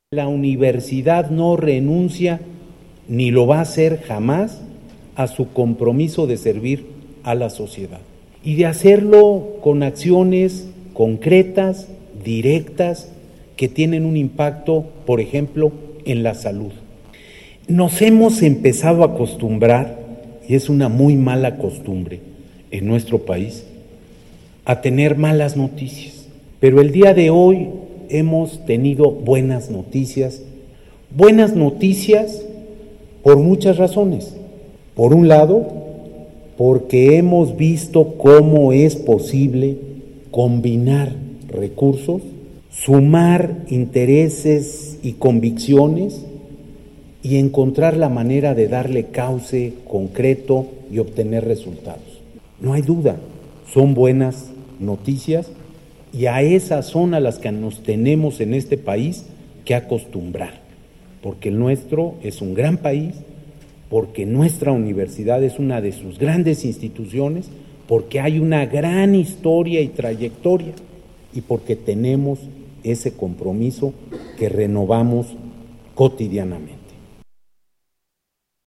La universidad no renuncia, ni lo va a hacer jamás, a su compromiso de servir a la sociedad. Y de hacerlo con acciones concretas, directas, que tienen un impacto, por ejemplo, en la salud. Nos hemos empezado a acostumbrar, y es una muy mala costumbre en nuestro país, a tener malas noticias. Pero el día de hoy hemos tenido buenas noticias por muchas razones. Por un lado, porque hemos visto cómo es posible combinar recursos, sumar intereses y convicciones y encontrar la manera de darle cauce concreto y obtener resultados. No hay duda, son buenas noticias. Y a esas son a las que nos tenemos en este país que acostumbrar, porque el nuestro es un gran país, porque nuestra universidad es una de sus grandes instituciones, porque hay una gran historia y trayectoria y porque tenemos ese compromiso que renovamos cotidianamente.